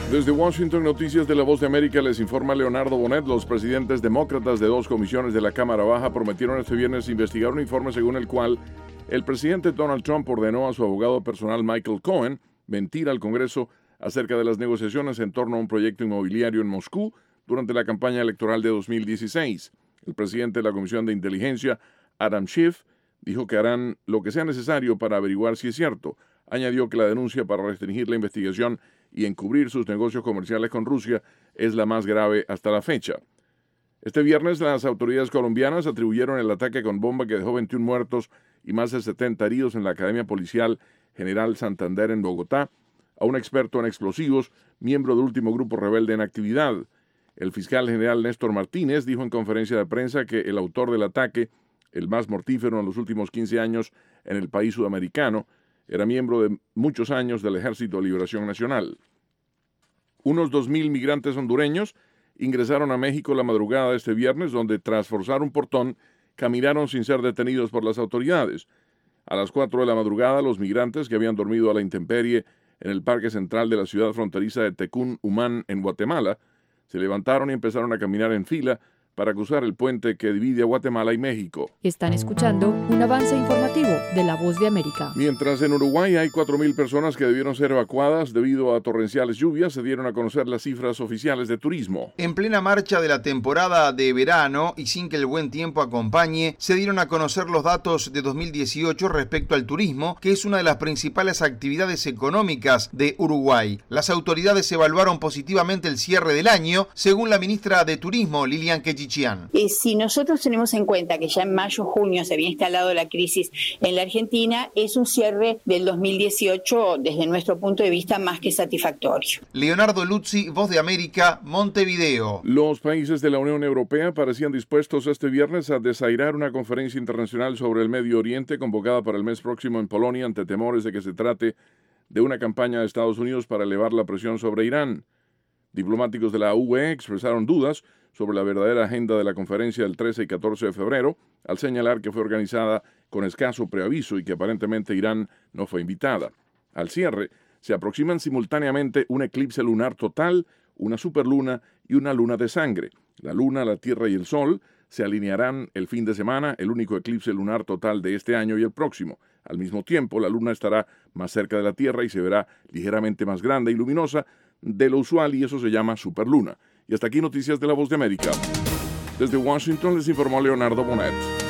Desde Washington, Noticias de la Voz de América, les informa Leonardo Bonet. Los presidentes demócratas de dos comisiones de la Cámara Baja prometieron este viernes investigar un informe según el cual el presidente Donald Trump ordenó a su abogado personal Michael Cohen mentir al Congreso acerca de las negociaciones en torno a un proyecto inmobiliario en Moscú durante la campaña electoral de 2016. El presidente de la Comisión de Inteligencia, Adam Schiff, dijo que harán lo que sea necesario para averiguar si es cierto. Añadió que la denuncia para restringir la investigación y encubrir sus negocios comerciales con Rusia es la más grave hasta la fecha. Este viernes, las autoridades colombianas atribuyeron el ataque con bomba que dejó 21 muertos y más de 70 heridos en la Academia Policial General Santander en Bogotá a un experto en explosivos, miembro del último grupo rebelde en actividad. El fiscal general Néstor Martínez dijo en conferencia de prensa que el autor del ataque, el más mortífero en los últimos 15 años en el país sudamericano, era miembro de muchos años del Ejército de Liberación Nacional. Unos 2,000 migrantes hondureños ingresaron a México la madrugada de este viernes, donde tras forzar un portón, caminaron sin ser detenidos por las autoridades. A las 4 de la madrugada, los migrantes que habían dormido a la intemperie en el parque central de la ciudad fronteriza de Tecún Umán, en Guatemala, se levantaron y empezaron a caminar en fila para cruzar el puente que divide a Guatemala y México. Están escuchando un avance informativo de La Voz de América. Mientras en Uruguay hay 4,000 personas que debieron ser evacuadas debido a torrenciales lluvias, se dieron a conocer las cifras oficiales de turismo. En plena marcha de la temporada de verano y sin que el buen tiempo acompañe, se dieron a conocer los datos de 2018 respecto al turismo, que es una de las principales actividades económicas de Uruguay. Las autoridades evaluaron positivamente el cierre del año, según la ministra de Turismo, Lilian Quechichian. Si nosotros tenemos en cuenta que ya en mayo, junio se había instalado la crisis en la Argentina, es un cierre del 2018 desde nuestro punto de vista más que satisfactorio. Leonardo Luzzi, Voz de América, Montevideo. Los países de la Unión Europea parecían dispuestos este viernes a desairar una conferencia internacional sobre el Medio Oriente convocada para el mes próximo en Polonia ante temores de que se trate de una campaña de Estados Unidos para elevar la presión sobre Irán. Diplomáticos de la UE expresaron dudas sobre la verdadera agenda de la conferencia del 13 y 14 de febrero, al señalar que fue organizada con escaso preaviso y que aparentemente Irán no fue invitada. Al cierre, se aproximan simultáneamente un eclipse lunar total, una superluna y una luna de sangre. La luna, la tierra y el sol se alinearán el fin de semana, el único eclipse lunar total de este año y el próximo. Al mismo tiempo, la luna estará más cerca de la Tierra y se verá ligeramente más grande y luminosa de lo usual, y eso se llama superluna. Y hasta aquí Noticias de la Voz de América. Desde Washington les informó Leonardo Bonet.